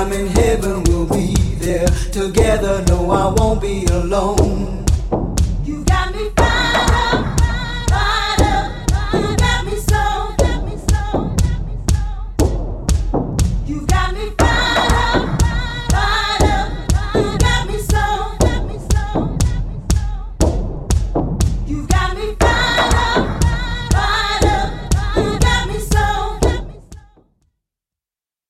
I'm in heaven, we'll be there together. No, I won't be alone.